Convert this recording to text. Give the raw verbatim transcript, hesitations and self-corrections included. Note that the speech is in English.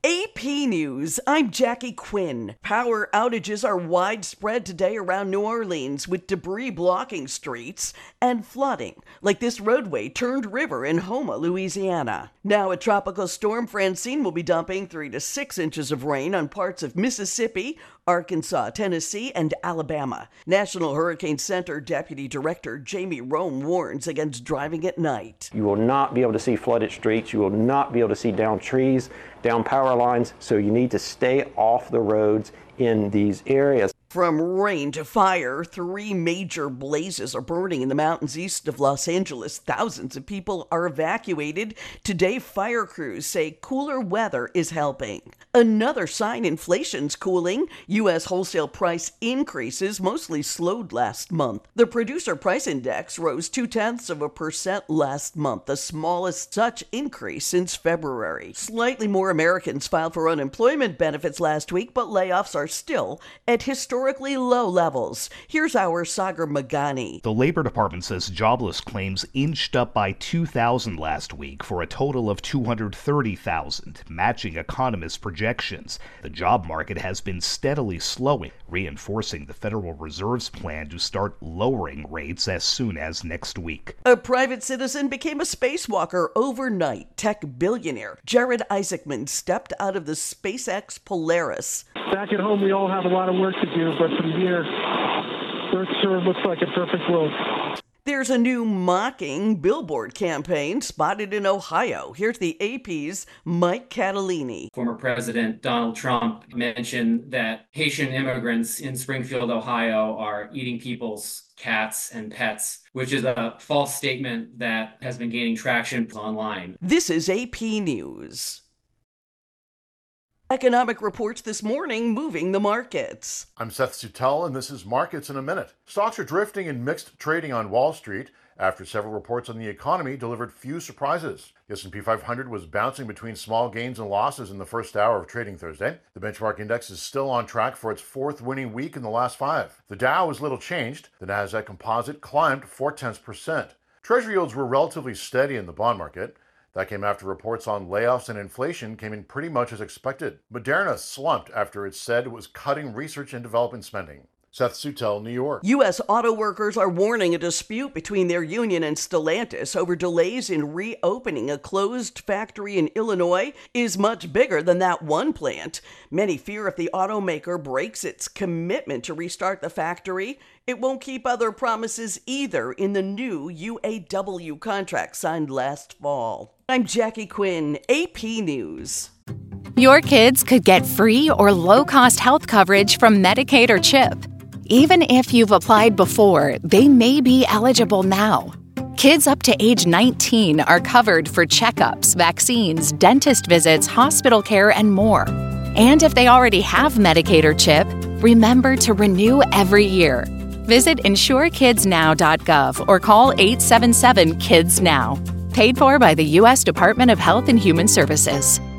A P News, I'm Jackie Quinn. Power outages are widespread today around New Orleans with debris blocking streets and flooding, like this roadway turned river in Houma, Louisiana. Now a tropical storm, Francine, will be dumping three to six inches of rain on parts of Mississippi, Arkansas, Tennessee, and Alabama. National Hurricane Center Deputy Director Jamie Rome warns against driving at night. You will not be able to see flooded streets. You will not be able to see down trees, down power lines, so you need to stay off the roads in these areas. From rain to fire, three major blazes are burning in the mountains east of Los Angeles. Thousands of people are evacuated. Today, fire crews say cooler weather is helping. Another sign inflation's cooling. U S wholesale price increases mostly slowed last month. The producer price index rose two-tenths of a percent last month, the smallest such increase since February. Slightly more Americans filed for unemployment benefits last week, but layoffs are still at historic historically low levels. Here's our Sagar Magani. The Labor Department says jobless claims inched up by two thousand last week for a total of two hundred thirty thousand, matching economists' projections. The job market has been steadily slowing, reinforcing the Federal Reserve's plan to start lowering rates as soon as next week. A private citizen became a spacewalker overnight. Tech billionaire Jared Isaacman stepped out of the SpaceX Polaris. Back at home, we all have a lot of work to do, but from here, Earth sure looks like a perfect world. There's a new mocking billboard campaign spotted in Ohio. Here's the A P's Mike Catalini. Former President Donald Trump mentioned that Haitian immigrants in Springfield, Ohio are eating people's cats and pets, which is a false statement that has been gaining traction online. This is A P News. Economic reports this morning moving the markets. I'm Seth Sutel, and this is Markets in a Minute. Stocks are drifting in mixed trading on Wall Street after several reports on the economy delivered few surprises. The S and P five hundred was bouncing between small gains and losses in the first hour of trading Thursday. The benchmark index is still on track for its fourth winning week in the last five. The Dow was little changed. The Nasdaq Composite climbed four-tenths percent. Treasury yields were relatively steady in the bond market. That came after reports on layoffs and inflation came in pretty much as expected. Moderna slumped after it said it was cutting research and development spending. Seth Sutel, New York. U S auto workers are warning a dispute between their union and Stellantis over delays in reopening a closed factory in Illinois is much bigger than that one plant. Many fear if the automaker breaks its commitment to restart the factory, it won't keep other promises either in the new U A W contract signed last fall. I'm Jackie Quinn, A P News. Your kids could get free or low-cost health coverage from Medicaid or CHIP. Even if you've applied before, they may be eligible now. Kids up to age nineteen are covered for checkups, vaccines, dentist visits, hospital care, and more. And if they already have Medicaid or CHIP, remember to renew every year. Visit insure kids now dot gov or call eight seven seven, KIDS NOW. Paid for by the U S Department of Health and Human Services.